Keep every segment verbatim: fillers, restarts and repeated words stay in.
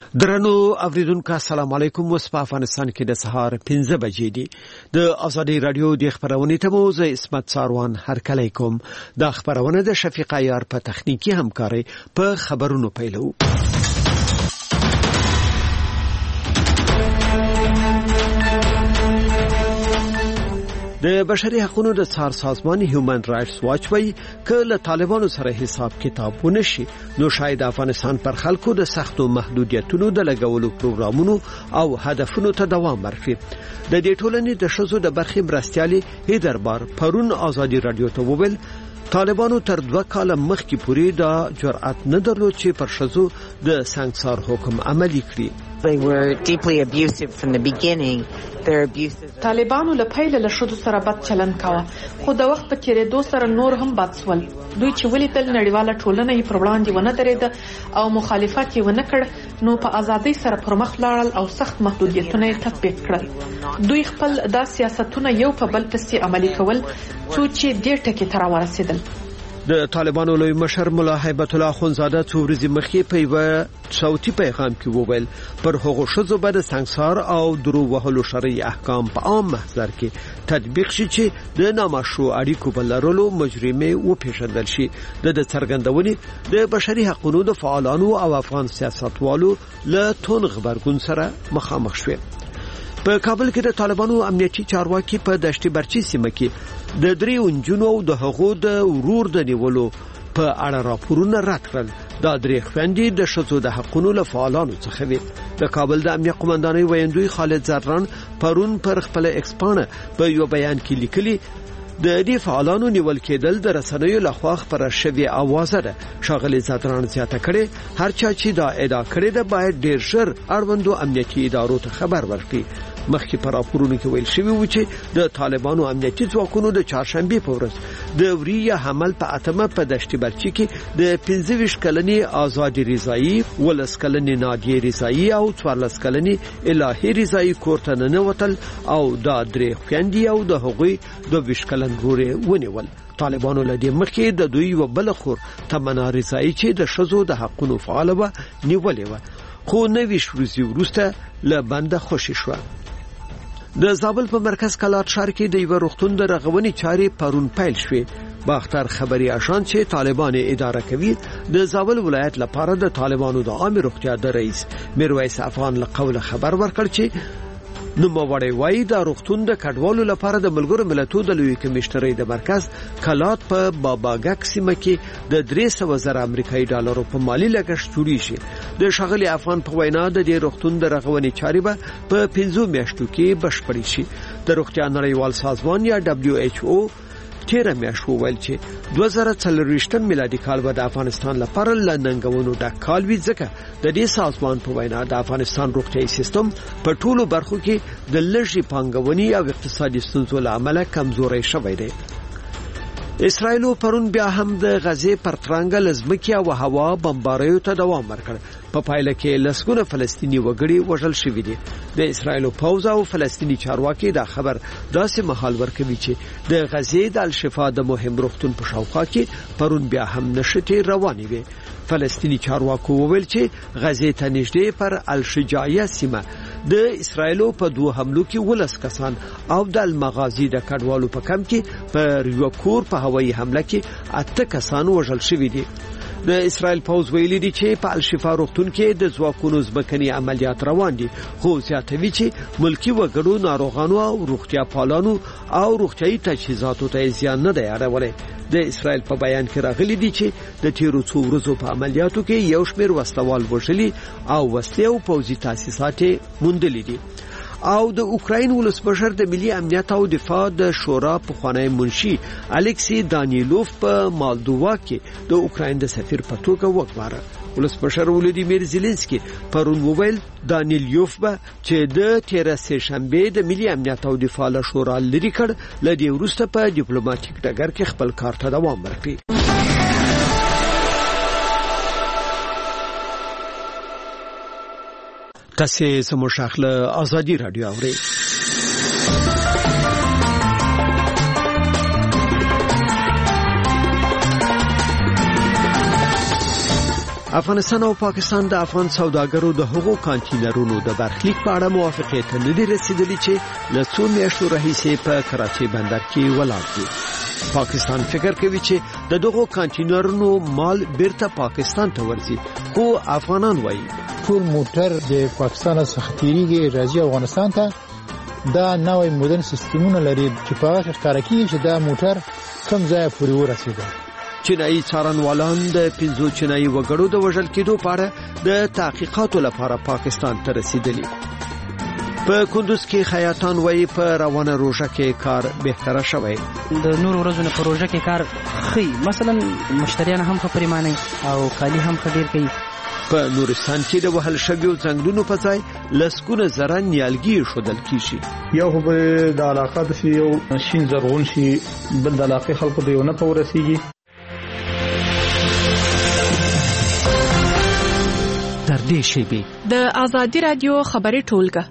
درنو اوریدونکو السلام علیکم. وس په افغانستان کې د سهار پنځه بجې دي. د ازادي رادیو د خبرونې ته مو زه اسمت ساروان هرکلی کوم. د خبرونه د شفیق عیار په تخنیکی همکاري په خبرونو پیلو. د بشري حقوقو د څار سازمان هیومن رائټس واچ وایي کله طالبانو سره حساب کتاب ونشي نو شاید افغانستان پر خلکو د سختو محدودیتونو د لګولو پروګرامونو او هدفونو ته دوام ورکړي. د دې ټولنې د شذو د برخې مرستيالي هیدربار پرون ازادي رادیو ته وویل طالبانو تر دوه کاله مخکې پورې د جرأت نه درلود چې پر شذو د سنگسار حکم عملي کړي. They were deeply abusive from the beginning. Their abuses. طالبانو له پیل له شذو سره بد چلن کاوه. خو د وخت په تیریدو سره نور هم بد سول. دوی چې ولې تل نړیواله ټولنه یې پر وړاندې ونه درېده او مخالفت یې ونه کړ نو په ازادۍ سره پر مخ لاړل او سخت محدودیتونه یې تطبیق کړل. دوی خپل دا سیاستونه یو په بل پسې عملي کول څو چې دې ټکي ته راورسېدل. د طالبانو لوی مشر مولا هیبت الله خونزاده څو ورځې مخکې په یو صوتي پیغام کې وویل پر هغو شذو به د سنگسار او درو وهلو شرعي احکام په عام محضر کې تطبیق شي چې د نامشروع اړیکو په لرلو مجرمه وپېژندل شي. د څرګندونې د بشري حقوقو د فعالانو او افغان سیاستوالو له تون خبرګون سره مخامخ شوه. په کابل کې د طالبانو امنیتي چارواکي په دشتي برچي سیمه کې د درې انجونو او د هغو د ورور د نیولو په اړه راپورونه رد کړل. دا درې خويندې د شذو د حقوقو له فعالانو څخه وي. د کابل د امنیت قومندانۍ ویاندوی خالد زران پرون پر خپل ایکسپانه په یو بیان کې لیکلي د دې فعالانو نیول کېدل د رسنیو لخوا خبره شوی اوازه ده. شاغلي زادران زیاته کړي هر چا چې دا ادعا کړې ده باید ډیر ژر اړوندو امنیتي ادارو ته خبر ورکړي. مخکې پر راپورونو کې ویل شوی و چې د طالبانو امنیتي ځواکونو د چهارشنبه په ورځ د وریه حمل په اتمه په دشتي برچي کې د پنځه ویشت کلنې آزادي رضایی ولس کلنې نادیه رضایی او څوارلس کلنې الهي رضایی کورته ننوتل او دا درې خويندې او د هغوی د ویشت کلن ورور ونیول. طالبانو لدی مخکې د دوی و بل خور تمنا رضایی چې د شذو د حقوقو فعال و نیولې و خو نوي شروزي ورسته له بنده خوشی شو. د زابل په مرکز کلات شهر کې د یو روغتون د رغونې چارې پرون پیل شوې. باختر خبري آشان چې طالبان اداره کوي د زابل ولایت لپاره د طالبانو د عام روغتیا د رئیس میرویس افغان له قوله خبر ورکړ چې نو موړی وای دا روغتون د کډوالو لپاره د ملګرو ملتونو د لوی کمشنرۍ د مرکز کلات په باباګک سیمه کې د درې سوه زره امریکایي ډالرو په مالی لګښت جوړی شي. د شاغلي افغان په وینا د دې روغتون د رغونې چارې به په پنځو میاشتو کې بشپړې شي. د روغتیا نړیوال سازمان یا دبليو ایچ او تیره میاشت وویل چې دوه زره څلرویشتم میلادي کال به د افغانستان لپاره لننګونو ډک کال وي ځکه د دې سازمان په وینا د افغانستان روغتیايي سیستم په ټولو برخو کې د لږې پانګونې او اقتصادي ستونزو له امله کمزوري شوی دی. اسرائیل پرون بیا هم د غزې پر ترنګ لزمکیا او هوا بمباریو ته دوام ورکړ. په پایله کې لسګونه فلسطینی وګړي وژل شوي دي. د اسرائیل پوځ او فلسطینی چارواکي دا خبر داسې مهال ورکوي چې د غزې د الشفا د مهم روغتون په شاوخوا کې پرون بیا هم نشټې روانې وي. فلسطینی چارواکو وویل چې غزې ته نږدې پر الشجاعیه سیمه د اسرائیل په دوه حملو کې ولس کسان او د المغازي د کډوالو په کم کې پر یو کور په هوایي حمله کې اته کسان وژل شوي دي. د اسرائیل پوځ ویلي دي چې په الشفا روغتون کې د ځواکونو ځمکني عملیات روان دي خو زیاتوي چې ملکی وګړو ناروغانو او روغتیا پالانو او روغتیايي تجهیزاتو ته زیان نه دی اړولی. د اسرائیل په بیان کې راغلي دي چې د تیرو څو ورځو په عملیاتو کې یو شمېر وسلوال وژلي او وسلې او پوځي تاسیسات موندلي دي. او د اوکراین ولسمشر د ملي امنیت او دفاع د شورا پخوانی منشي الکسی دانیلوف په مالدووا کې د اوکراین د سفیر په توګه وګماره. ولسمشر ولودیمیر زيلنسکي پرون وویل دانیلوف به چې د تیر سه شنبه د ملي امنیت او دفاع له شورا لري کړ لدی ورسته په ډیپلوماټیک ډګر کې خپل کار ته دوام ورکړي. تاسو سمو شاخله ازادي رادیو اورئ. افغانستان او پاکستان د افغان سوداګرو د حقوق کانټینرونو د برخلیک په اړه موافقه ته نه دي رسیدلي چې له څو میاشتو راهیسې په کراچۍ بندر کې ولاړ دي. پاکستان فکر کوي چې د دغو کانټینرونو مال بیرته پاکستان ته ورځي، خو افغانان وایي ټول موټر د پاکستان څخه تیریږي راځي افغانستان ته. دا نوې مدرن سیستمونه لري چې په هغه ښکار کوي چې دا موټر کوم ځای پورې ورسیږي. چینایي څارنوالان د پنځو چینایي وګړو د وژل کېدو په اړه د تحقیقاتو لپاره پاکستان ته رسیدلي. په کندوز کې خیاطان وایي په روانه روژه کې کار بهتره شوی. د نور ورځو په روژه کې کار ښه، مثلا مشتریان هم ښه پریمانه او کالي هم ښه ډیر کوي. په نورستان کې د وهل شویو ځنګلونو په ځای لسګونه زره نیالګي ښودل کیږي. یو خو د علاقه د یو شین زرغون شي، بل د علاقه خلکو د یو نه پورسیږي. تر دې شیبې د آزادی رادیو خبري ټولګه.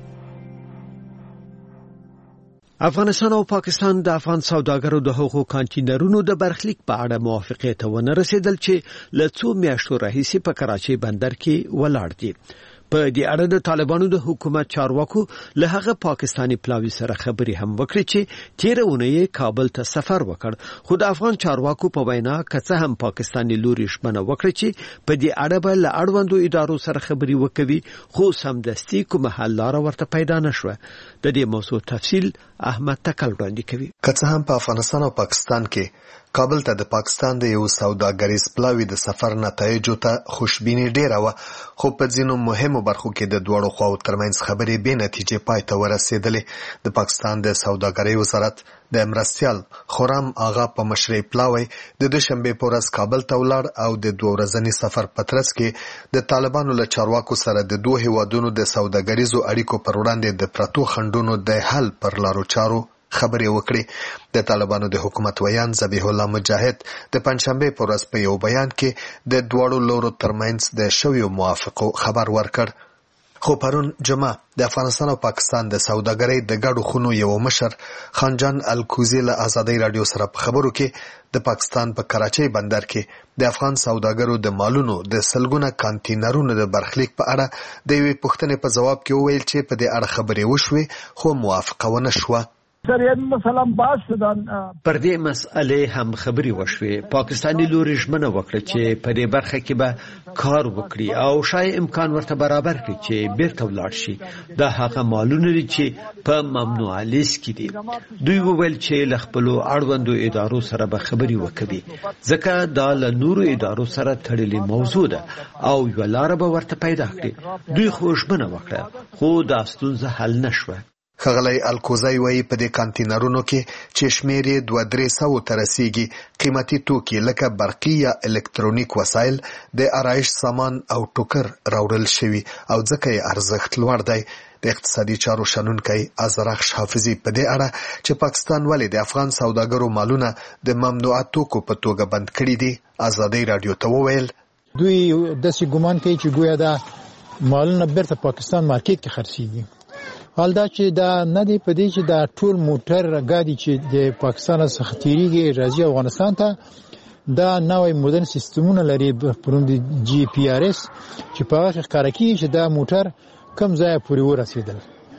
افغانستان او پاکستان د افغان سوداګرو د حقوقو کانټینرونو د برخلیک په اړه موافقه ته ونه رسیدل چې له څو میاشتو راهیسې په کراچۍ بندر کې ولاړ دي. په دې اړه د طالبانو د حکومت چارواکو له هغه پاکستانی پلاوی سره خبري هم وکړي چې تیر اونۍ کابل ته سفر وکړ، خو د افغان چارواکو په وینا کڅه هم پاکستانی لوري شمنه وکړي چې په دې اړه به له اړوندو ادارو سره خبري وکوي، خو سمدستي کومه حل لار ورته پیدا نشوه. د دې موضوع تفصیل احمد تکل وړاندې کوي. کڅه هم په افغانستان او پاکستان کې کابل ته د پاکستان د یو سوداګریز پلاوی د سفر نتایجو ته خوشبیني ډیره و، خو په ځینو مهمو برخو کې د دوړو خواو ترمنځ خبرې به نتیجې پای ته ورسېدلې. د پاکستان د سوداګرۍ وزارت د مرستیال خورم آغا په مشرۍ پلاوی د دوشنبه په ورځ کابل ته ولاړ او د دوه ورځني سفر په ترڅ کې د طالبانو له چارواکو سره د دوه هیوادونو د سوداګریزو اړیکو پر وړاندې د پرتو خنډونو د حل پر لارو چارو خبرې وکړي. د طالبانو د حکومت ویان ذبیح الله مجاهد د پنځشنبه په ورځ په یو بیان کې د دوړو لورو ترمنځ د شویو موافقو خبر ورکړ. خو پرون جمعه د افغانستان او پاکستان د سوداګرۍ د ګډو خونو یو مشر خانجان الکوزی له آزادۍ رادیو سره په خبرو کې د پاکستان په کراچۍ بندر کې د افغان سوداګرو د مالونو د سلګونه کانټینرونو د برخلیک په اړه د یوې پوښتنې په جواب کې وویل چې په دې اړه خبرې وشوې خو موافقه ونه شوه. سر یعنی مثلا باز شدن پر دې مسئله هم خبري وشوي. پاکستانی لوري ژمنه وکړه چې په دې برخه کې به کار وکړي او شای امکان ورته برابر کړي چې بیرته ولاړ شي. دا هغه مالونه دي چې په ممنوعه لیست کې دي. دوی وویل چې له خپلو اړوندو ادارو سره به خبري وکړي، ځکه دا له نورو ادارو سره تړلې موضوع ده او یو لار به ورته پیدا کړي. دوی خو ژمنه وکړه خو دا ستونزه حل نشوه. خغلی الکوزی وایي په دې کانټینرونو کې چې شمېر یې دوه درې سوو ته رسیږي قیمتي توکي لکه برقي یا الکترونیک وسایل، د آرایش سامان او ټوکر راوړل شوي او ځکه یې ارزښت لوړ دی. د اقتصادي چارو شنونکی ازرخش حافظي په دې اړه چې پاکستان ولې د افغان سوداګرو مالونه د ممنوعه توکو په توګه بند کړي دي آزادۍ رادیو ته وویل دوی داسې ګمان کوي چې ګویا دا مالونه بیرته پاکستان مارکیټ کې خرڅېږي. حال دا چې دا نه دی په دې چې دا ټول موټر راګادي چې د پاکستان څخه تیریږي راځي افغانستان ته. دا نوې مدرن سیستمونه لري پرون د جی پی آر اس چې په هغه ښکار کوي چې دا موټر کوم ځای پورې ورسېدل.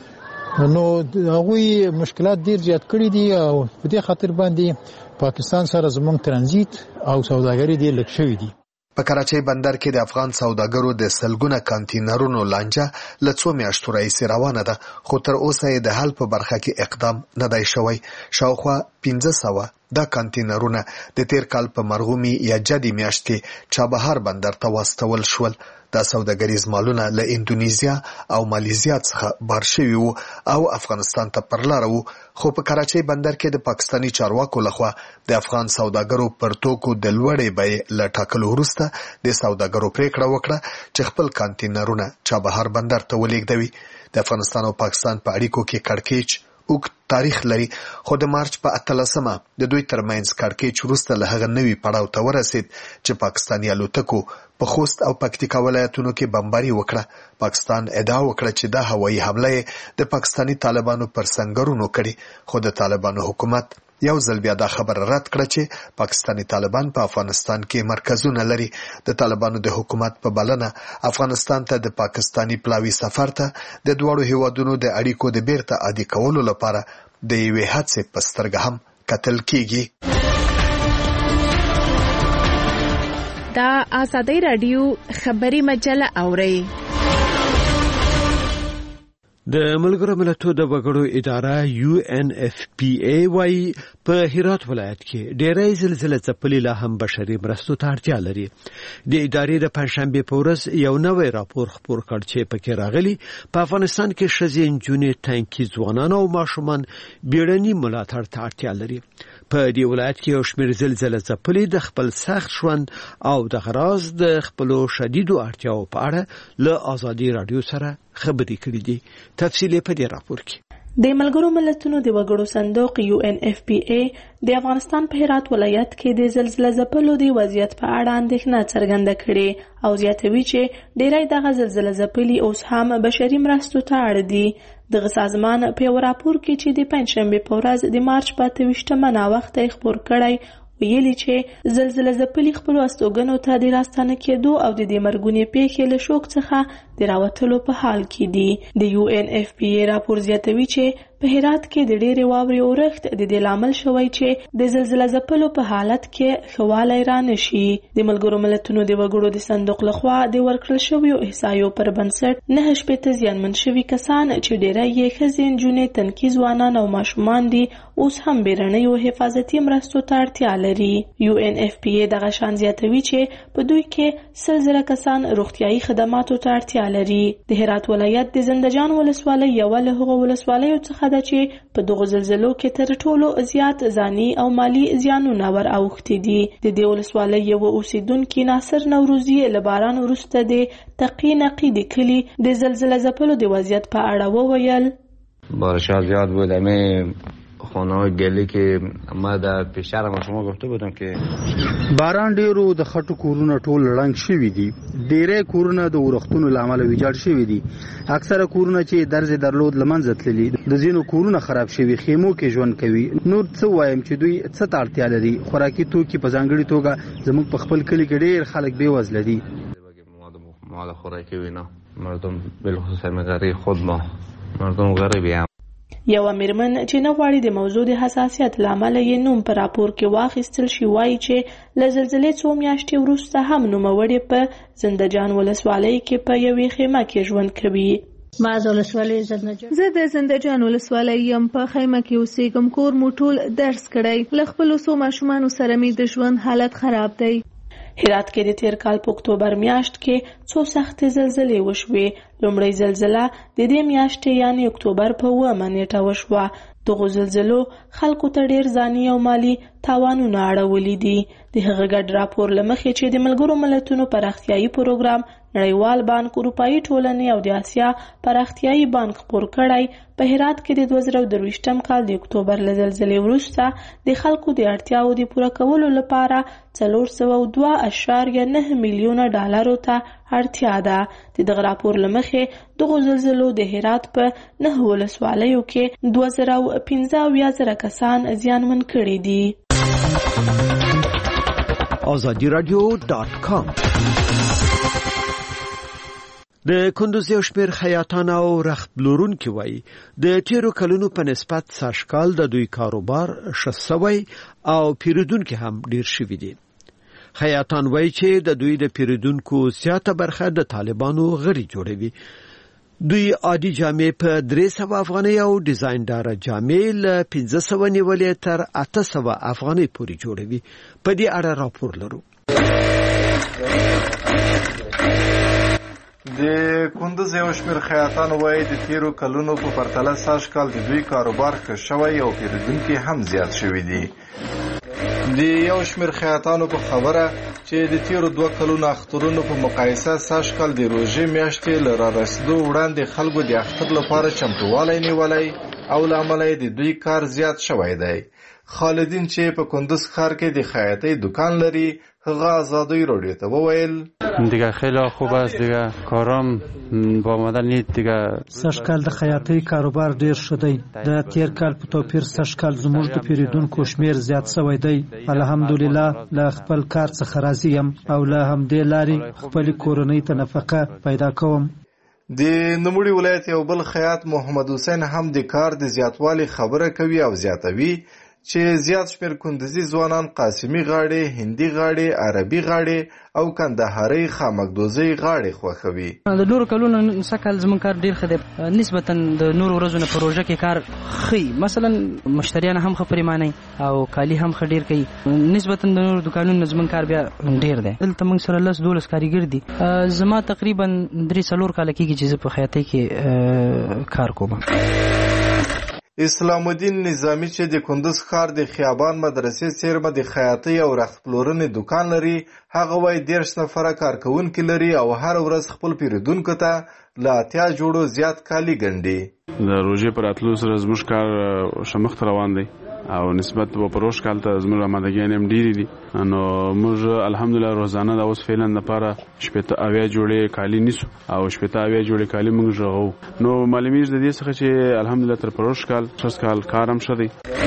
نو هغوی مشکلات ډیر زیات کړي دي او په دې خاطر باندې پاکستان سره زموږ ترانزیت او سوداګري ډیر لږ شوی دي. په کراچۍ بندر کې د افغان سوداګرو د سلګونه کانټینرونو لانجه له څو میاشتو راهیسې روانه ده، خو تر اوسه یې د حل په برخه کې اقدام نه دی شوی. شاوخوا پنځه سوه دا کانټینرونه د تیر کال په مرغومي یا جدي میاشتې چابهار بندر ته واستول شول. دا سوداګریز مالونه له اندونیزیا او مالیزیا څخه بار شوي وو او افغانستان ته پر لاره وو، خو په کراچۍ بندر کې د پاکستانی چارواکو لخوا د افغان سوداګرو پر توکو د لوړې بیې له ټاکلو وروسته د سوداګرو پریکړه وکړه چې خپل کانټینرونه چابهار بندر ته ولېږدوي. د افغانستان او پاکستان په اړیکو کې کړکېچ اوږد تاریخ لري، خو د مارچ په اتلسمه د دوی ترمنځ کړکېچ وروسته له هغه نوي پړاو ته ورسېد چې پاکستاني الوتکو په خوست او پکتیکا ولایتونو کې بمباري وکړه. پاکستان ادعا وکړه چې دا هوایي حمله د پاکستاني طالبانو پر سنگرونو کړي، خو د طالبانو حکومت یو ځل بیا دا خبر رد کړ چې پاکستاني طالبان په افغانستان کې مرکزونه لري. د طالبانو د حکومت په بلنه افغانستان ته د پاکستاني پلاوي سفر ته د دوړو هیوادونو د اړیکو د بیرته عادي کولو لپاره د یوې هڅې په سترګه هم کتل کیږي. دا آزادی رادیو خبری مجله اوري. د ملګرو ملتونو د وګړو اداره یو ان اف پی ای وايي په هرات ولایت کې ډېرې زلزلې ځپلې لا هم بشري مرستو ته اړتیا لري. د ادارې د پنځشنبه په ورځ یو نوی راپور خپور کړ چې پکې راغلي په افغانستان کې ښځې، نجونې، ټانکي ځوانان او ماشومان بیړني ملاتړ ته اړتیا لري. په دې ولایت کې یو شمېر زلزلې ځپلې د خپل سخت ژوند او د غراض د خپلو شدیدو اړتیاو په اړه له آزادي رادیو سره خبرې کړې دي. تفصیل په دې راپور کې. د ملګرو ملتونو د وګړو صندوق یو ان اف پی ای د افغانستان په هرات ولایت کې د زلزلې ځپلو د وضعیت په اړه اندېښنه څرګنده کړې او زیاتوي چې ډېری دغه زلزلې ځپلي اوس هم بشري مرستو ته اړ دي. دغه سازمان په یو راپور کې چې د پنځشنبه په ورځ د مارچ په اته ویشتمه ناوخته خپور کړی ویلي چې زلزلې ځپلي خپل استوګنو ته د راستنه کېدو او د دې مرګونې پیښې له شوک څخه د راوتلو په حال کې دي. د یو ان اف پی ای راپور زیاتوي چې په هرات کې د ډېرې واورې اورښت د دې لامل شوی چې د زلزلې ځپلو په حالت کې ښه والی رانشي. د ملګرو ملتونو د وګړو د صندوق لخوا د ورکړل شویو احصایو پر بنسټ نهه شپېته زیانمن شوي کسان چې ډېری یې ښځې، نجونې، تنکي ځوانان او ماشومان دي اوس هم بیړنیو حفاظتي مرستو ته اړتیا لري. یو ان اف پی ای دغه شان زیاتوي چې په دوی کې سل زره کسان روغتیايي خدماتو ته اړتیا لري. د هرات ولایت د زندهجان ولسوالۍ یوه له هغو ولسوالیو څخه ده چې په دغو زلزلو کې تر ټولو زیات ځاني او مالی زیانونه ور اوښتي دي. د دې ولسوالۍ یو اوسیدونکي ناصر نوروزي له باران وروسته د تقی نقي د کلي د زلزلې ځپلو د وضعیت په اړه وویل. بارش زیاد بود. همه خانه های گلی که ما در پیشتر ما شما گفته بودم که باران ډیرو د خټو کورونه ټول رنګ شوي دي. ډیره کورونه د ورښتونو لامل ویجاړ شوي دي. اکثره کورونه چې درز درلود لمنځه تللي، د ځینو کورونه خراب شوي، خیمو کې ژوند کوي. نور څه وایم چې دوی څه ته اړتیا لري. خوراکي توکي په ځانګړي توګه زموږ په خپل کلي کې ډیر خلک بې وزله دي. مواد خوراکی و اینا مردم بالخصوص غریب خود ما مردم غریبی هم. یو میرمن چې نه غواړي د موضوع د حساسیت لامل یې نوم په راپور کې واخیستل شي وایي چې له زلزلې څو میاشتې وروسته هم نوموړې په زندهجان ولسوالۍ کې په یوې خیمه کې ژوند کوي. ما د ولسوالۍ زندهجان زه د زندهجان ولسوالۍ یم. په خیمه کې اوسېږم. کور مو ټول درس کړی. له خپلو څو ماشومانو سره مې د ژوند حالت خراب دی. هرات کې د تیر کال په اکتوبر میاشت کې څو سختې زلزلې وشوې. لومړی زلزله د دې میاشتې یعنی اکتوبر په اوومه نیټه وشوه. دغو زلزلو خلکو ته ډیر ځاني او مالی تاوانونه اړولي دي. د هغه ګډ راپور له مخې چې د ملګرو ملتونو پراختیایي پروګرام، نړیوال بانک، اروپایي ټولنې او د اسیا پراختیایي بانک خپور کړی، په هرات کې د دوه زره درویشتم کال د اکتوبر له زلزلې وروسته د خلکو د اړتیاو د پوره کولو لپاره څلور سوه او دوه اعشاریه نه میلیونه ډالرو ته اړتیا ده. د دغه راپور له مخې دغو زلزلو د هرات په نهه ولسوالیو کې دوه زره او پنځه اویا زره کسان زیانمن کړي دي. آزادی رادیو ډاټ کام. د کندوز یو شمېر خیاطان او رختپلورونکي وایي د تیرو کلونو په نسبت سږکال د دوی کاروبار ښه سوی او پیرودونکي هم ډیر شوي دي. خیاطان وایي چې د دوی د پیرودونکو زیاته برخه د طالبانو غړي جوړوي. دوی عادي جامې په درې سوه افغانۍ او ډیزاینډاره جامې له پنځه سوه نیولې تر اته سوه افغانۍ پورې جوړوي. په دې اړه راپور لرو. د کندوز یو شمېر خیاطان وایي د تیرو کلونو په پرتله سږکال د دوی کاروبار ښه شوی او پیرودونکي هم زیات شوي دي. د یو شمېر خیاطانو په خبره چې د تیرو دوه کلونو اخترونو په مقایسه سږکال د روژې میاشتې له رارسېدو وړاندې خلکو د اختر لپاره چمتووالی نیولی او له امله د دوی کار زیات شوی دی. خالدین چې په کندز ښار کې د خیاطۍ دکان لري هغه آزادی رادیو ته وویل دیگه خیلی خوب است دیگه کارم با آمدن نیست دیگه سږ کال د خیاطۍ کاروبار ډیر ښه دی د تیر کال په توپیر سږ کال زموږ د پیرودونکو شمیر زیات شوی دی الحمدلله له خپل کار څخه راضي یم او له همدې لارې خپل کورنۍ ته نفقه پیدا کوم د نوموړي ولایت یو بل خیاط محمد حسین هم د کار د زیاتوالي خبره کوي او زیاتوي چې زیات شمیر کندزي ځوانان قاسمي غاړې، هندي غاړې، عربي غاړې او کندهاري خامکدوزي غاړې خوښوي. د نورو کلونو سکل زمون کار ډیر ښه دی نسبتا د نورو ورځو نه پروژه کې کار ښه مثلا مشتریان هم ښه پریمانه او کالی هم ښه ډیر کوي نسبتا د نورو دکانونو زمون کار بیا ډیر دی. دلته موږ سره لس دولس کاریګر دي. زما تقریبا درې څلور کاله کېږي چې زه په خیاطۍ کې کار کوم. اسلام الدین نظامی چې د کندز ښار د خیابان مدرسې څیرمه د خیاطۍ او رخت پلورنې دکان لري هغه وایي دېرش نفره کارکوونکي لري او هر ورځ خپل پیرودونکو ته له اتیا جوړو زیات کالي ګنډي. د روژې په راتلو سره زموږ کار ښه مخته روان دی او نسبت په پروژ کال ته زموږ آمادګۍ هم ډېرې دي نو موږ الحمدلله روزانه د اوس فعلا لپاره شپېته اویا جوړې کالي نیسو او شپېته اویا جوړې کالي موږ ژغو نو معلومیږي د دې څخه چې الحمدلله تر پروژ کال ښه کال کار هم ښه دی.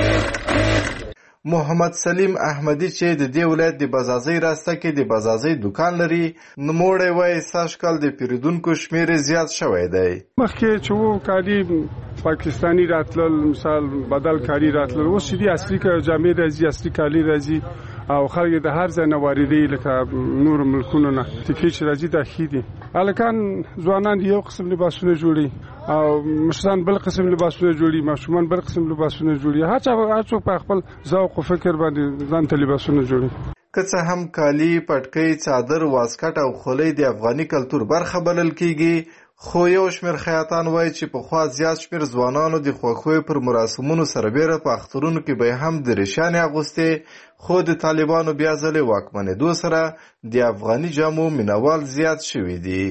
محمد سلیم احمدی چې د دې ولایت د بازازۍ راسته کې د بازازۍ دکان لري نوموړی وایي سږ کال د پیرودونکو شمیر زیات شوی دی. مخکې چې وو کالي پاکستانی راتلل مثال بدل کالي راتلل اوس چې دي اصلي جامې راځي اصلي کالي راځي او خلک د هر ځای نه واردوي لکه نور ملکونو نه تکې چې راځي دا ښې دي. هلکان ځوانان یو قسم لباسونه جوړي او مشران بل قسم لباسونه جوړي ماشومان بل قسم لباسونه جوړي هر چا هر څوک په خپل ذوق او فکر باندې ځان ته لباسونه جوړي. که څه هم کالي پټکۍ څادر واسکټ او خولۍ د افغاني کلتور برخه بلل کیږي خو یو شمېر خیاطان وایي چې پخوا زیات شمېر ځوانانو د خوښیو پر مراسمونو سربیره په اخترونو کې به هم درېشانې اغوستې خو د طالبانو بیا ځلې واکمنېدو سره د افغاني جامو مینوال زیات شوي دي.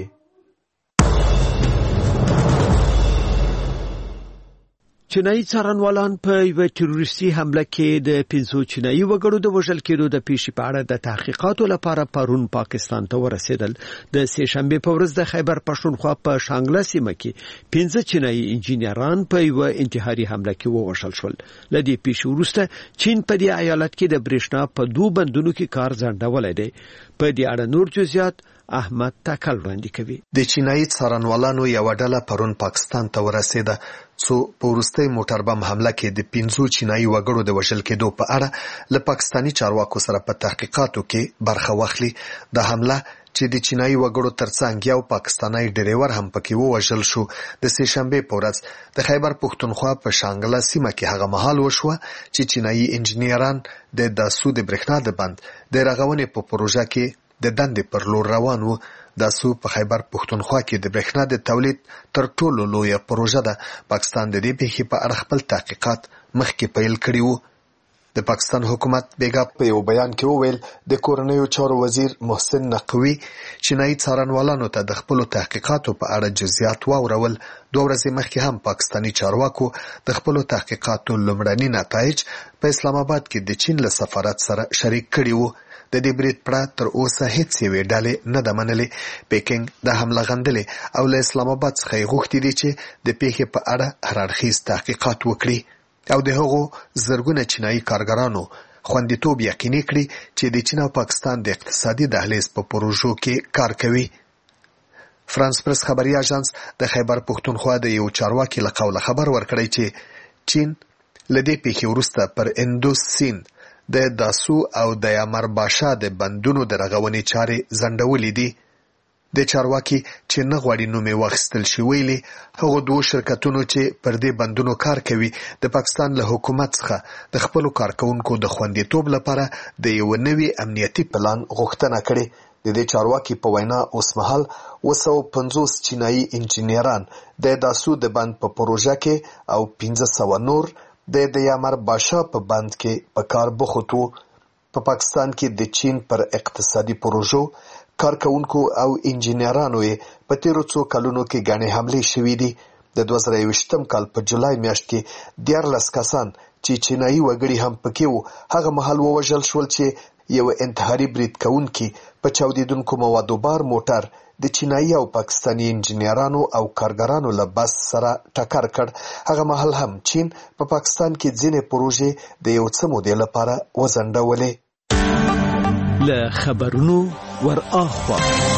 چینایي څارنوالان په یوه تروریستي حمله کې د پنځو چینایي وګړو د وژل کېدو د پیښې په اړه د تحقیقاتو لپاره پرون پاکستان ته ورسېدل. د سې شنبې په ورځ د خیبر پښتونخوا په شانګله سیمه کې پنځه چینایي انجینران په یوه انتحاري حمله کې ووژل شول. له دې پیښې وروسته چین په دې ایالت کې د برېښنا په دوه بندونو کې کار ځنډولی دی. په دې اړه نور جزئیات احمد تکل وړاندې کوي. د چینایي څارنوالانو یو ډله پرون پاکستان ته ورسېده څو په وروستۍ موټر بم حمله کې د پنځو چینایي وګړو د وژل کېدو په اړه له پاکستاني چارواکو سره په تحقیقاتو کې برخه واخلي. د حمله چې د چینایي وګړو ترڅنګ یو پاکستانی ډریور هم پکې ووژل شو د سې شنبې په ورځ د خیبر پښتونخوا په شانګله سیمه کې هغه مهال وشوه چې چینایي انجینران د داسو د برېښنا د بند د رغونې په پروژه کې د دندې پر لور روان وو. داسو په خیبر پښتونخوا کې د برېښنا د تولید تر ټولو لویه پروژه ده. پاکستان د دې پیښې په اړه خپل تحقیقات مخکې پیل کړي وو. د پاکستان حکومت بیګا په یو بیان کې وویل د کورنیو چارو وزیر محسن نقوي چینایي څارنوالانو ته د خپلو تحقیقاتو په اړه جزئیات واورول. دوه ورځې مخکې هم پاکستاني چارواکو د خپلو تحقیقاتو لومړني نتایج په اسلام آباد کې د چین له سفارت سره شریک کړي وو. د دې برید پړه تر اوسه هیڅ یوې ډلې نه ده منلې. پیکینګ د حمله غندلې او له اسلام آباد څخه یې غوښتي دي چې د پیښې په اړه هر اړخیز تحقیقات وکړي او د هغو زرګونه چینایي کارګرانو خوندیتوب یقیني کړي چې د چین او پاکستان د اقتصادي دهلیز په پروژو کې کار کوي. فرانس پرس خبري اژانس د خیبر پښتونخوا د یو چارواکي له قوله خبر ورکړی چې چین له دې پیښې وروسته پر اندوس سیند د داسو او د یامر باشا د بندونو د رغونې چارې ځنډولې دي. د چارواکي چې نه غواړي نوم یې واخیستل شي ویلي هغو دوو شرکتونو چې پر دې بندونو کار کوي د پاکستان له حکومت څخه د خپلو کارکوونکو د خوندیتوب لپاره د یو نوي امنیتي پلان غوښتنه کړې. د دې چارواکي په وینا اوسمهال اوه سوه پنځوس چینایي انجینران د داسو د بند په پروژه کې او پنځه سوه نور د د یامر باشا په بند کې په کار بوخت وو. په پاکستان کې د چین پر اقتصادي پروژو کارکوونکو او انجینرانو یې په تیرو څو کلونو کې ګڼې حملې شوې دي. د دوه زره یوویشتم کال په جولای میاشت کې دیارلس کسان چې چینایي وګړي هم پکې وو هغه مهال ووژل شول چې یو انتحاري برید کوونکي په چاودیدونکو موادو بار موټر د چینایي او پاکستاني انجنیرانو او کارګرانو له بس سره ټکر کړ. هغه مهال هم چین په پا پاکستان کې ځینې پروژې د یو څه مودې لپاره وځنډولې. له خبرونو ور اخوا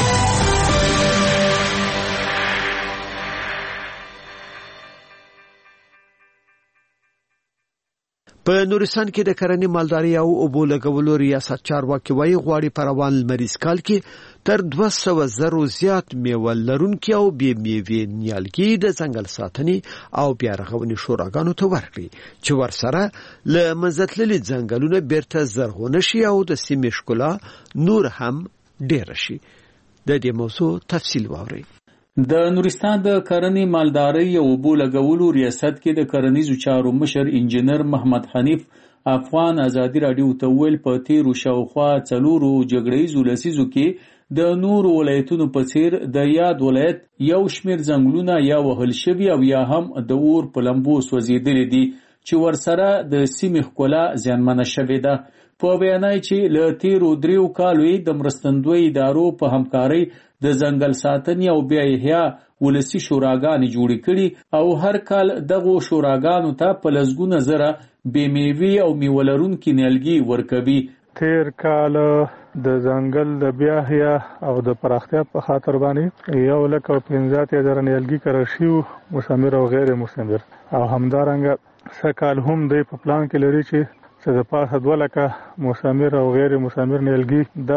په نورستان کې د کرنې مالداري او اوبو لګولو ریاست چارواکي وايي غواړي په روان لمریز کال کې تر دوه سوه زرو زیات میوه لرونکي او بې میوې نیالګي د ځنګل ساتنې او بیا رغونې شوراګانو ته ورکړي چې ورسره له منځه تللي ځنګلونه بیرته زرغونه شي او د سیمې ښکلا نور هم ډېره شي. د دې موضوع تفصیل واورئ. د نورستان د کرنې مالدارۍ او اوبو لګولو ریاست کې د کرنیزو چارو مشر انجنیر محمد حنیف افغان ازادي راډیو ته ویل په تیرو شاوخوا څلورو جګړیزو لسیزو کې د نورو ولایتونو په څیر د یاد ولایت یو شمیر ځنګلونه یا وهل شوي او یا هم د اور په لمبو سوځېدلي دي چې ورسره د سیمې ښکلا زیانمنه شوې ده. په بیانای چې له تیرو دریو کالو د مرستندوی ادارو په همکارۍ د ځنګل ساتنې او بیا احیا ولسی شوراګانې جوړې کړي او هر کال دغه شوراګانو ته په لسګونه زره بې میوې او میوه لرونکي نیالګي ورکوي. تیر کال د ځنګل د بیا احیا او د پراختیا په خاطر باندې یو لک او پنځه اتیا زره نیالګي کرل شوي مثمر او غیر مثمر او همدارنګه سږکال هم دی په پلان کې لري چې چې د پاسه دوه لکه مثمر او غیر مثمر نیالګي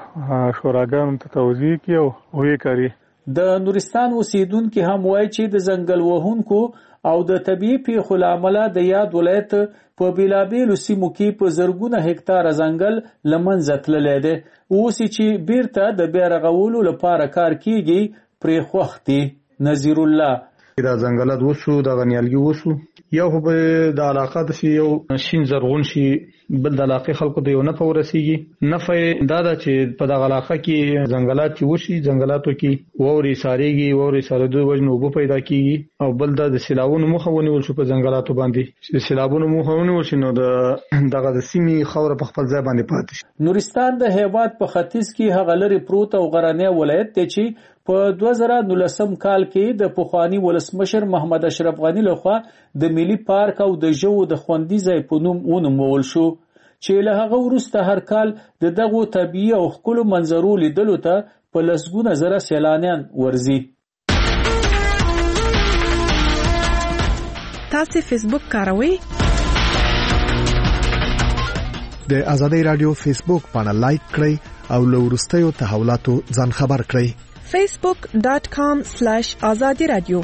د شوراګانو ته توزیع کړي او ویې کړي. د نورستان اوسیدونکي هم وایي چې د ځنګل وهونکو او د طبیعي پیښو له امله د یاد ولایت په بیلابیلو سیمو کې په زرګونه هکتاره ځنګل له منځه تللی دی. اوس چې بیرته د بیا رغولو لپاره کار کیږي پرې خوښ دي. نذیر الله دا ځنګلات وسو د غنیالګي وسو یو په د علاقه د یو شین زرغون شي بل د علاقه خلکو ته یو نه پورسیږي نفع دا ده چې په د علاقه کې ځنګلات چې وشي ځنګلاتو کې ووري ساريږي ووري سارېدو وجنه وبو پیدا کیږي او بل د سیلابونو مخه ونیول شو په ځنګلاتو باندې چې سیلابونو مخه ونیول شي نو د دغه د سیمې خوره په خپل ځای باندې پاتې شي. نورستان د هیواد په ختیځ کې هغه لري پروت او غرانه ولایت دی چې په دوه زره نولسم کال کې د پخوانی ولسمشر محمد اشرف غنی لخوا د ملي پارک او د ژوو د خوندي ځای په نوم ونومول شو چې له هغه وروسته هر کال د دغو طبیعي او ښکلو منظرو لیدلو ته په لسګونه زره سیلانیان ورځي. تاسو فیسبوک کاروئ؟ د ازادي رادیو فیسبوک باندې لایک کړئ او له وروستیو تحولاتو ځان خبر کړئ. facebook dot com slash azadi radio.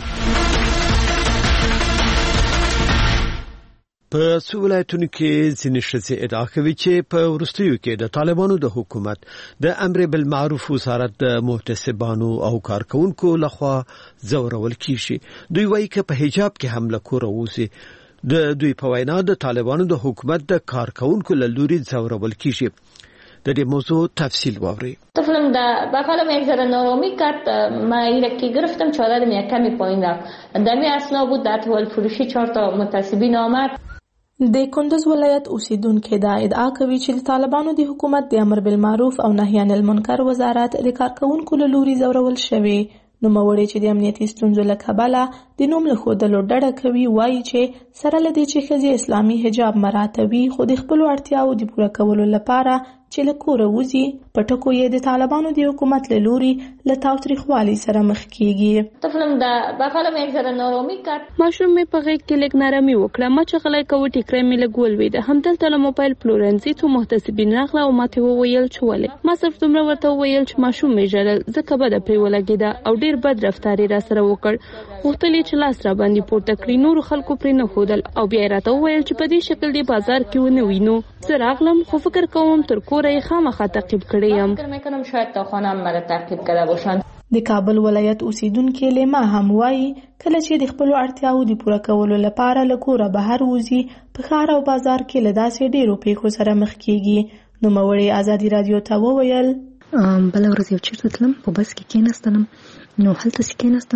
په څو ولایتونو کې ځینې ښځې ادعا کوي چې په وروستیو کې د طالبانو د حکومت د امر بالمعروف وزارت د محتسبانو او کارکونکو لخوا ځورول کیږي. دوی وایي چې په حجاب کې هم له کوره وځي. د دوی په وینا د طالبانو د حکومت د کارکونکو له لوري ځورول کیږي. در این موضوع تفصیل واوری. طفلم دا بخاله یک ذره نارامی کرد. من ایرک که گرفتم چادرم یک کمی پایین رفت. دمی اصلا بود در حال فروشی چهار تا متعصبین آمد. د کندز ولایت اوسیدونکو دا ادعا کوي چې د طالبانو د حکومت د امر بالمعروف او نهی عن المنکر وزارت د کارکونکو له لوري ځورول شوی. نو موري چې د امنیتي ستونزو له کبله د نوم له خودلو ډډه کوي وایي چې سره لدی چې ښځې اسلامي حجاب مراتبي خو د خپل اړتیاو د پوره کولو لپاره چې له کوره وځي په ټکو یې د طالبانو د حکومت له لوري له تاوتریخوالي سره مخ کیږي. طفلم دا بخاله یک ذره نارامی کرد. ماشوم مې په غېږ کې لږ نرمي وکړه. ما چې غلی کوو ټیکری مې لږ ولوېده. همدلته له موبایل پلورنځي څو محتسبین راغله او ماته وویل چې ولې. ما صرف دومره ورته وویل چې ماشوم مې ژړل ځکه بده پرې ولګېده او ډېر بد رفتار یې راسره وکړ. غوښتل یې چې لاس را باندې پورته کړي. نورو خلکو پرې نه ښودل او بیا یې راته وویل چې په دې شکل دې بازار کې ونه وینو. زه راغلم خو فکر کوم تر کوره یې خامخا تعقیب کړی یم. فکر میکنم شاید تا خانه مرا تعقیب کرده باشند. د کابل ولایت اوسیدونکو لیما هم وایي کله چې د خپل اړتیاو د پوره کولو لپاره له کوره بهر وځي په ښار او بازار کې له داسې ډیرو پیښو سره مخ کیږي. نو موري ازادي رادیو ته وویل بل ورځ یو چیرته تلم په بس کې کېناستم نو هلته چې کېناستم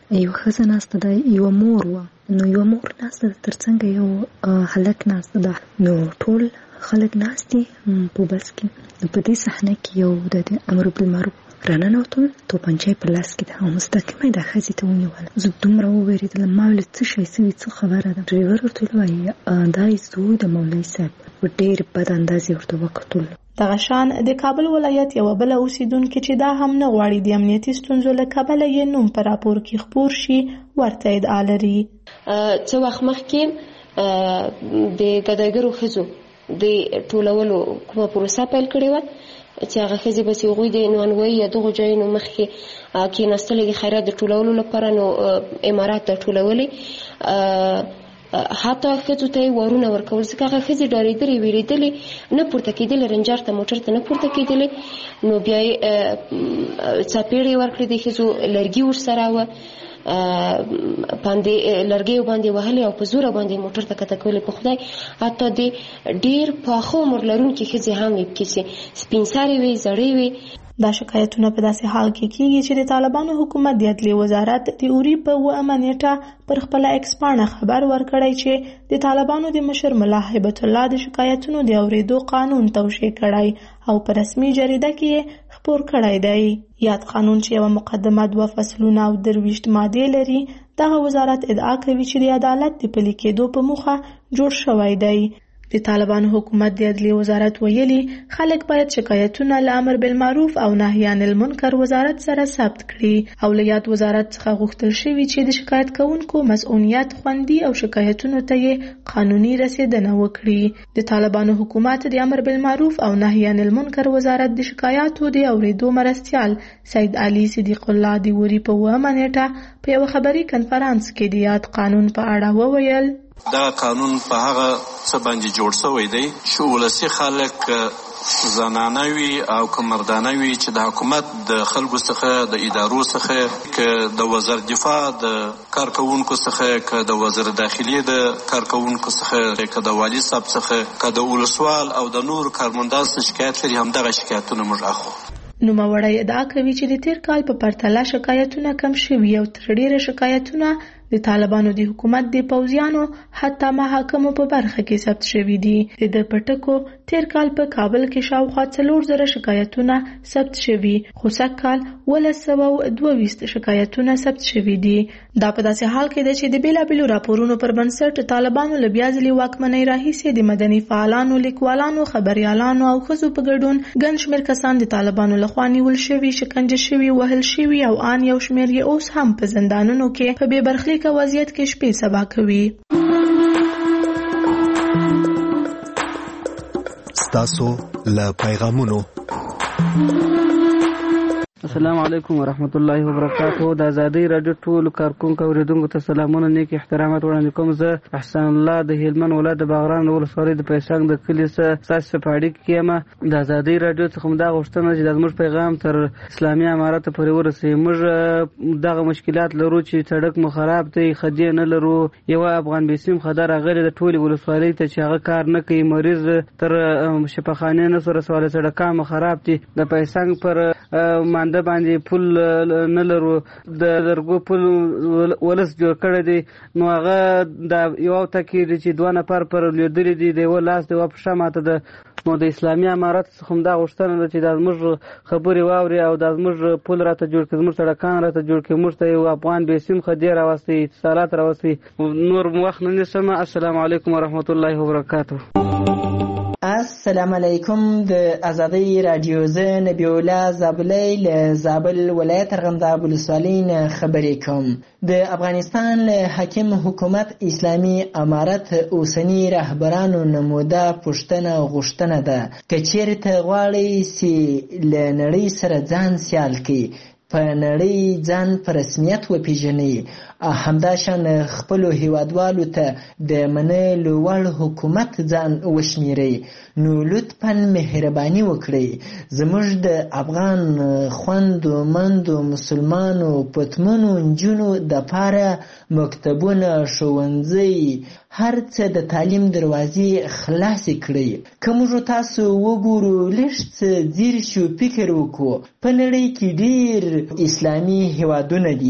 یو ښځه ناسته ده، یو مور وه، نو یو مور ناسته ده ترڅنګ یو هلک ناسته ده، نو ټول خلک ناست دي په بس کې. نو په دې صحنه کې یو د امر بالمعروف راننوتل، توپنچه یې په لاس کې ده او مستقیمه یې دا ښځې ته ونیوله. زه دومره ووېرېدلم، ما ویل څه شی سوي، څه خبره ده؟ ډریور ورته ووایي دا یې زوی د مولوي صاحب. په ډېر بد انداز یې ورته وکتل. دغه شان د کابل ولایت یوه بله اوسیدونکې چې دا هم نه غواړي د امنیتي ستونزو له کبله یې نوم په راپور کې خپور شي، ورته ادعا لري. څه وخت مخکې د ګداګرو ښځو د ټولولو کومه پروسه پیل کړې وه چې هغه ښځې بس هغوی د نانوایي یا دغو ځایونو مخکې کېناستلې د خیرات د ټولولو لپاره، نو امارات د ټولولې حتی ښځو ته یې وارونه ورکول، ځکه هغه ښځې ډارېدلې، وېرېدلې، نه پورته کېدلې، رنجر ته موټر ته نه پورته کېدلې. نو بیا یې څپېړې ورکړې، د ښځو لرګي ورسره وه، باندې لرګیو باندې وهلې او په زوره باندې موټر ته کته کولې. په خدای حتی د ډېر پاخه عمر لرونکي ښځې هم وې پکې چې سپین سرې وې، زړې وې. دا شکایتونه په داسې حال کې کیږي چې د طالبانو حکومت د عدلیې وزارت د اوري په اوومه نیټه پر خپله ایکس پاڼه خبر ورکړی چې د طالبانو د مشر ملا هیبت الله د شکایتونو د اورېدو قانون توشیح کړی او په رسمي جریده کې یې خپور کړی دی. یاد قانون چې یوه مقدمه دوه فصلونه او درویشت مادې لري، دغه وزارت ادعا کوي چې د عدالت د پلي کېدو په موخه جوړ شوی دی. د طالبانو حکومت د عدلیې وزارت ویلي خلک باید شکایتونه له امر بالمعروف او نهی عن المنکر وزارت سره ثبت کړي او له یاد وزارت څخه غوښتل شوي چې د شکایت کوونکو مسؤلیت خوندي او شکایتونو ته یې قانوني رسیدنه وکړي. د طالبانو حکومت د امر بالمعروف او نهی عن المنکر وزارت د شکایاتو د اورېدو مرستیال سید علي صدیق الله د اوري په اوومه نیټه په یوه خبري کنفرانس کې د یاد قانون په اړه وویل: دا قانون په هغه څه باندې جوړ شوی دی چې ولسي خلک زنانه وي او که مردانه وي چې د حکومت د خلکو څخه، د ادارو څخه، که د وزیر دفاع د کارکوونکو څخه، که د وزیر داخلي د کارکوونکو څخه، که د والي صاحب څخه، که د ولسوال او د نور کارمندان څخه شکایت لري، همدغه شکایتونه موږ اخلو. نوموړی ادعا کوي چې د تیر کال په پرتله شکایتونه کم شوي او تر ډیره شکایتونه د طالبانو د حکومت د پوځیانو حتی محاکمو په برخه کې ثبت شوي دي. د پټکو تیر کال په کابل کې شاوخوا څلور زره شکایتونه ثبت شوي، خو سږ کال ولس سوه دوه ویشت شکایتونه ثبت شوي دي. دا په داسې حال کې ده چې د بېلابېلو راپورونو پر بنسټ طالبانو له بیا ځلې واکمنۍ راهیسې د مدني فعالانو، لیکوالانو، خبریالانو او ښځو په ګډون ګڼ شمېر کسان د طالبانو لخوا نیول شوي، شکنجه شوي، وهل شوي او آن یو شمېر یې اوس هم په زندانونو کې په بې برخلیکه وضعیت کې شپې سبا کوي. ستاسو له پیغامونو. السلام علیکم ورحمت الله وبرکاتہ. د ازادي رادیو ټول کارکونکو اوریدونکو ته سلامونه، نیک احترامات وړاندې کوم. زه احسان الله د هلمند ولایت د باغران ولسوالۍ د پیسنګ د کلي څخه ساس پاړی کېم. د ازادي رادیو څخه دا غوښتنه چې د موږ پیغام تر اسلامي امارات پورې ورسوي. موږ دغه مشکلات لرو چې سړک مو خراب دی، خدي نه لرو. یو افغان بیسیم خدای راغلی د ټولي ولسوالۍ ته چې هغه کار نه کوي، مریض تر شفاخانه نه سره سوال سړکان مو خراب دي. د پیسنګ پر مانده باندې پل نه لرو، د لرګو پل ولس جوړ کړی دی. نو هغه د یو تکي چې دوه نفر پر لیدلې دي، د یو لاس د یو پښه ماته ده. نو د اسلامي امارات څخه هم دا غوښتنه ده چې د زموږ خبرې واوري او د زموږ پل راته جوړ کړي، زموږ سړکان راته جوړ کړي، موږ ته یو افغان بیسیم خدي راوستي، اتصالات راوستي. نور وخت نه نیسم. السلام علیکم ورحمت الله وبرکاتہ. السلام علیکم. د ازادۍ رادیو زه نبی الله زابلی له زابل ولایت ارغنداب ولسوالۍ نه خبرې کوم. د افغانستان له حاکم حکومت اسلامي امارت اوسني رهبرانو نموده پوښتنه غوښتنه ده که چیرته غواړئ چې له نړۍ سره ځان سیال کړي، په نړۍ ځان په رسمیت وپیژنئ، همداشان خپلو هیوادوالو ته د منلو وړ حکومت ځان وشمیرئ، نو لطفاً مهرباني وکړئ. زموږ د افغان خویندو مندو مسلمانو پتمنو نجونو دپاره مکتبونه، ښوونځي، هر څه د تعلیم دروازې خلاصې کړئ. که موږ تاسو وګورو، لږ څه ځیر شو، فکر وکړو. په نړۍ کې ډېر اسلامي هیوادونه دي،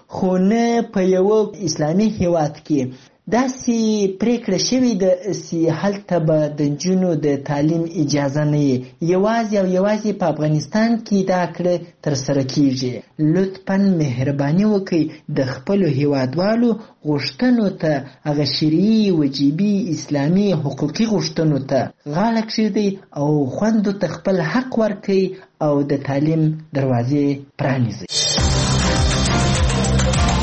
خو نه په یو اسلامي هیواد کې داسې پریکړه شوې ده چې هلته به د نجونو د تعلیم اجازه نه وي. یوازې او یوازې په افغانستان کې دا کړه ترسره کیږي. لطفا مهرباني وکړئ د خپلو هیوادوالو غوښتنو ته، هغه شرعي وجیبي اسلامي حقوقي غوښتنو ته غاړه کښېږدئ او خویندو ته خپل حق ورکړئ او د تعلیم دروازې پرانیزئ.